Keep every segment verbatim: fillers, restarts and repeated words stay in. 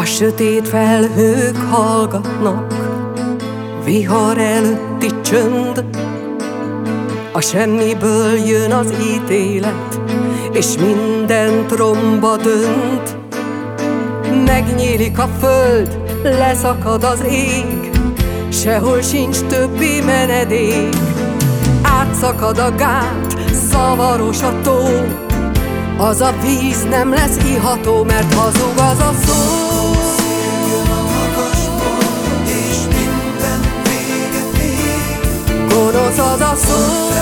A sötét felhők hallgatnak, vihar előtti csönd. A semmiből jön az ítélet, és mindent romba dönt. Megnyílik a föld, leszakad az ég, sehol sincs többi menedék. Átszakad a gát, zavaros a tó, az a víz nem lesz iható, mert hazug az a szó. Gonosz az a szó.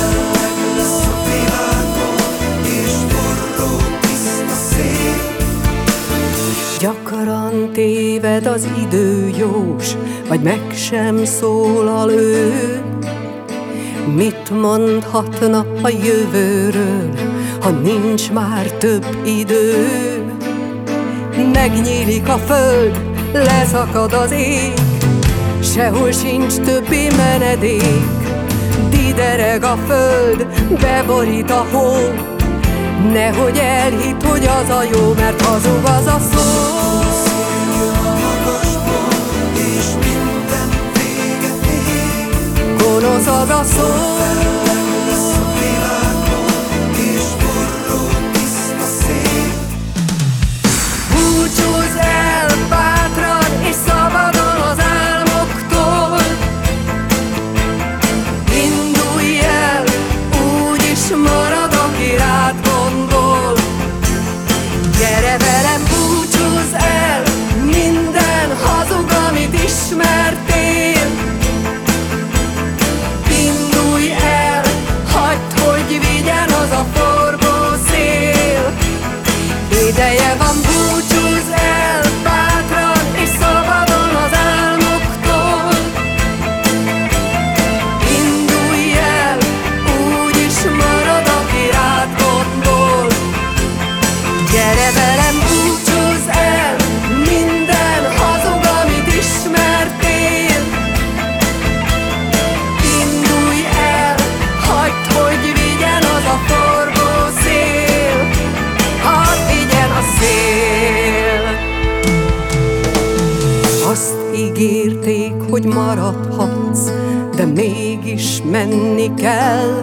Gyakran téved az idő, jós, vagy meg sem szólal ő. Mit mondhatna a jövőről, ha nincs már több idő? Megnyílik a föld, leszakad az ég, sehol sincs többi menedék. Didereg a föld, beborít a hó, nehogy elhidd, hogy az a jó, mert hazug az a szó. Gonosz az a szó. Búcsúzz el bátran és szabadon az álmoktól. Indulj el, úgyis marad, aki rád gondol. Gyere velem, búcsúzz el, minden hazug, amit ismertél. Indulj el, hagyd, hogy vigyen az a forgó szél. Ideje van, búcsúzz el bátran és szabadon az álmoktól. Indulj el, úgyis marad, aki rád gondol. Gyere velem, búcsúzz el, minden hazug, amit ismertél. Indulj el, hagyd, hogy vigyen az a forgó szél. Hadd vigyen a szél. Azt ígérték, hogy maradhatsz, de mégis menni kell.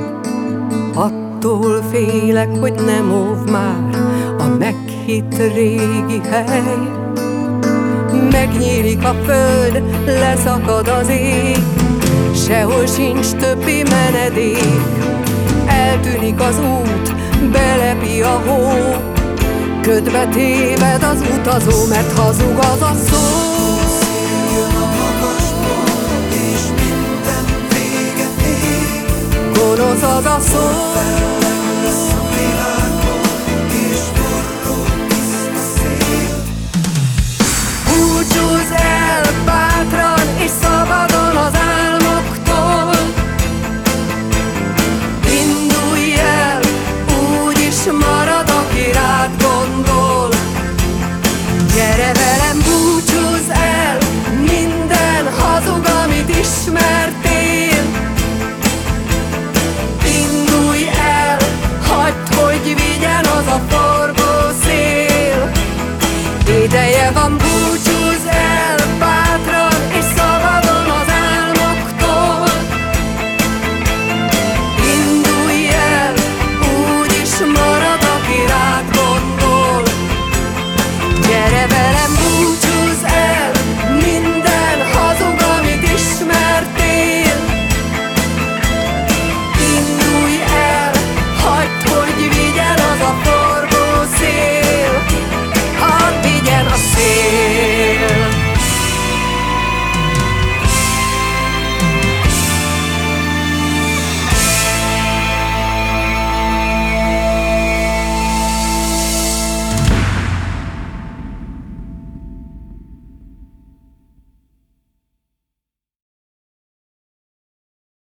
Attól félek, hogy nem óv már a meghitt régi hely. Megnyílik a föld, leszakad az ég, sehol sincs többi menedék. Eltűnik az út, belepi a hó, ködbe téved az utazó, mert hazug az a szó. Gonosz az a szó.